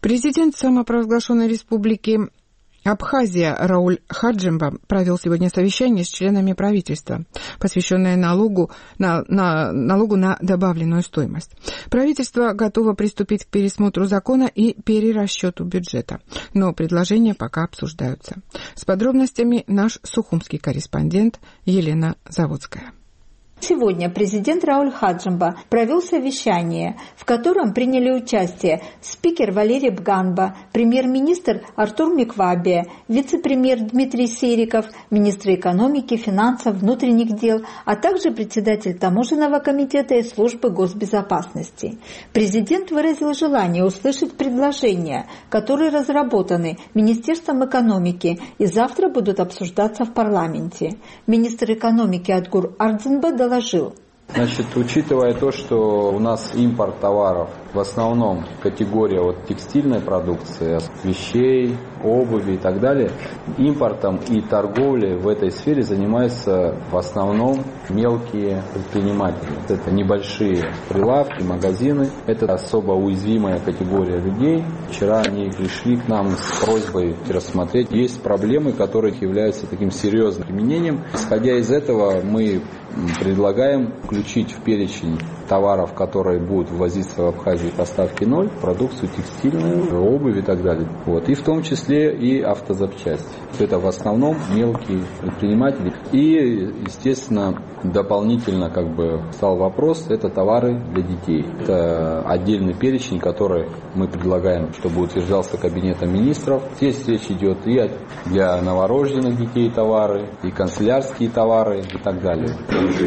Президент самопровозглашенной республики Абхазия Рауль Хаджимба провел сегодня совещание с членами правительства, посвященное налогу на добавленную стоимость. Правительство готово приступить к пересмотру закона и перерасчету бюджета, но предложения пока обсуждаются. С подробностями наш сухумский корреспондент Елена Заводская. Сегодня президент Рауль Хаджимба провел совещание, в котором приняли участие спикер Валерий Бганба, премьер-министр Артур Миквабе, вице-премьер Дмитрий Сериков, министры экономики, финансов, внутренних дел, а также председатель таможенного комитета и службы госбезопасности. Президент выразил желание услышать предложения, которые разработаны Министерством экономики и завтра будут обсуждаться в парламенте. Министр экономики Адгур Ардзинба доложил. Значит, учитывая то, что у нас импорт товаров в основном категория текстильной продукции, вещей, обуви и так далее, импортом и торговлей в этой сфере занимаются в основном мелкие предприниматели. Это небольшие прилавки, магазины. Это особо уязвимая категория людей. Вчера они пришли к нам с просьбой рассмотреть. Есть проблемы, которые являются таким серьезным применением. Исходя из этого, мы предлагаем включить в перечень товаров, которые будут ввозиться в Абхазию, поставки 0, продукцию текстильную, обувь и так далее. И в том числе и автозапчасти. Это в основном мелкие предприниматели. И, естественно, дополнительно стал вопрос, это товары для детей. Это отдельный перечень, который мы предлагаем, чтобы утверждался Кабинетом министров. Здесь речь идет и для новорожденных детей товары, и канцелярские товары и так далее.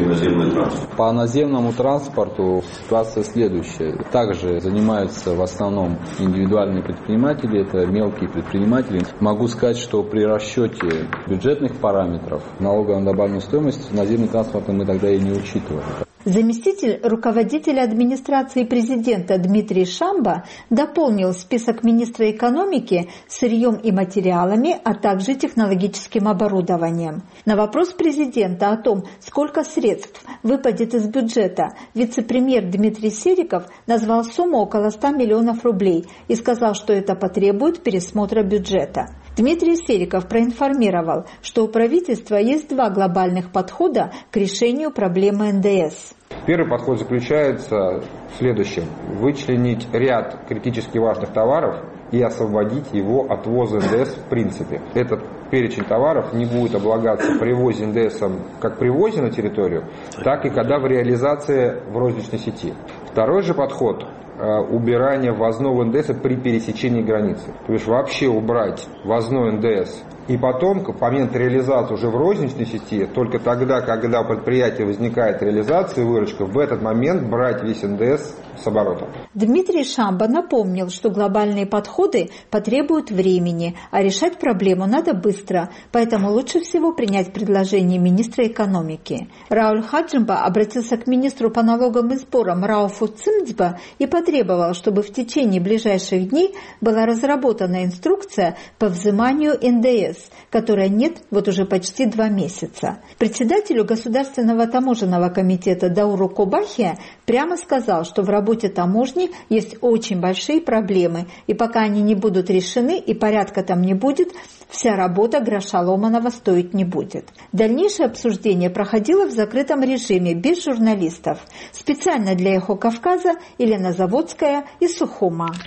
По наземному транспорту ситуация следующая. Также занимаются в основном индивидуальные предприниматели, это мелкие предприниматели. Могу сказать, что при расчете бюджетных параметров налога на добавленную стоимость наземный транспорт мы тогда и не учитывали. Заместитель руководителя администрации президента Дмитрий Шамба дополнил список министра экономики сырьем и материалами, а также технологическим оборудованием. На вопрос президента о том, сколько средств выпадет из бюджета, вице-премьер Дмитрий Сериков назвал сумму около 100 миллионов рублей и сказал, что это потребует пересмотра бюджета. Дмитрий Сериков проинформировал, что у правительства есть два глобальных подхода к решению проблемы НДС. Первый подход заключается в следующем. Вычленить ряд критически важных товаров и освободить его от ввоза НДС в принципе. Этот перечень товаров не будет облагаться при ввозе НДСом как при ввозе на территорию, так и когда в реализации в розничной сети. Второй же подход – убирание ввозного НДС при пересечении границы. То есть вообще убрать ввозной НДС. И потом, в момент реализации уже в розничной сети, только тогда, когда у предприятия возникает реализация и выручка, в этот момент брать весь НДС с оборота. Дмитрий Шамба напомнил, что глобальные подходы потребуют времени, а решать проблему надо быстро, поэтому лучше всего принять предложение министра экономики. Рауль Хаджимба обратился к министру по налогам и сборам Рауфу Цимдзба и потребовал, чтобы в течение ближайших дней была разработана инструкция по взиманию НДС, которой нет уже почти 2 месяца. Председателю Государственного таможенного комитета Дауру Кобахия прямо сказал, что в работе таможни есть очень большие проблемы, и пока они не будут решены и порядка там не будет, вся работа гроша ломаного стоить не будет. Дальнейшее обсуждение проходило в закрытом режиме, без журналистов. Специально для «Эхо Кавказа» Елена Заводская из Сухума.